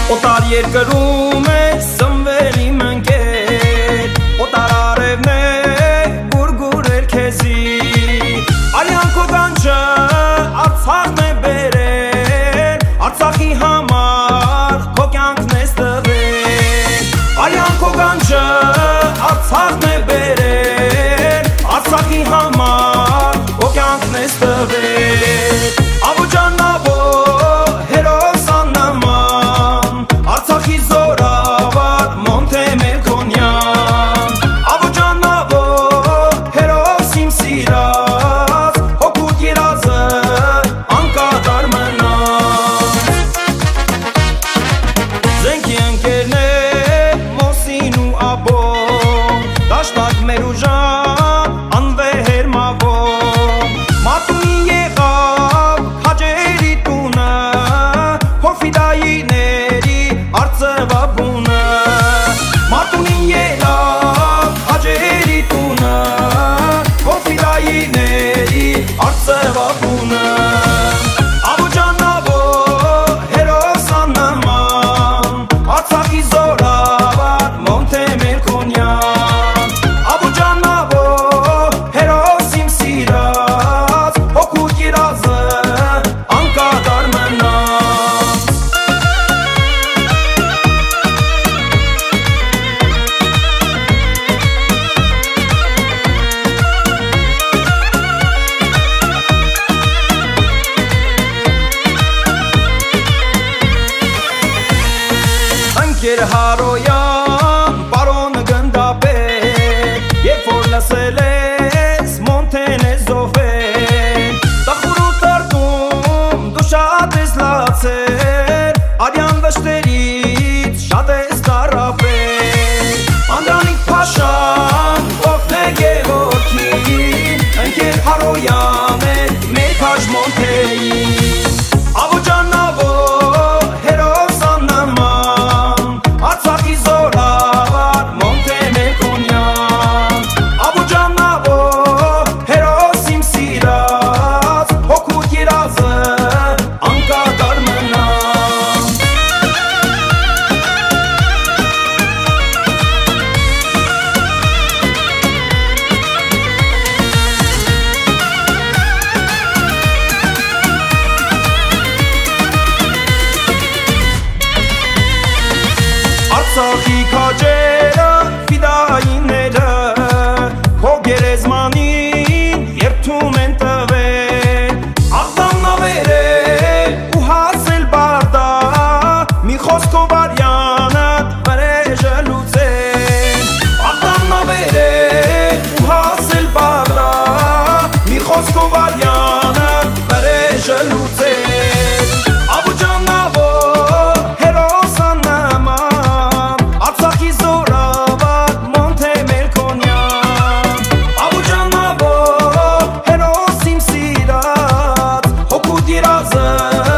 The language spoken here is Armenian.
Օտար երկրում է սնվել իմ ընկեր, օտար արևն է գուրգուրել քեզի, արյան քո գանջը Արցախն է բերել, Արցախի համար քո կյանքն ես տվել, արյան քո գանջը Արցախն է բերել, Արցախի համար քո կյանքն ես տվել, Աբուջաննավո Հարոյան, պարոն գնդապետ, երբ որ լսել ես մոնթեն ես զոհվել, տխուր ու տրտում դու շատ ես լացել, արյան վշտերից շատ ես տառապել, Անդրանիկ Փաշան օգն է Գևորգին, ընկեր Հարոյան է մեր քաշ մոնթեին, Աբուջաննավո Արցախի քաջերը, ֆիդայինները, քո գերեզմանին երդում են տվել, աղբանն ավերել ու հասել բարդա, մի խոսքով արյանդ վրեժը լուծել, աղբանն ավերել ու հասել բարդա, մի խոսքով արյանդ վրեժը լուծել, Razı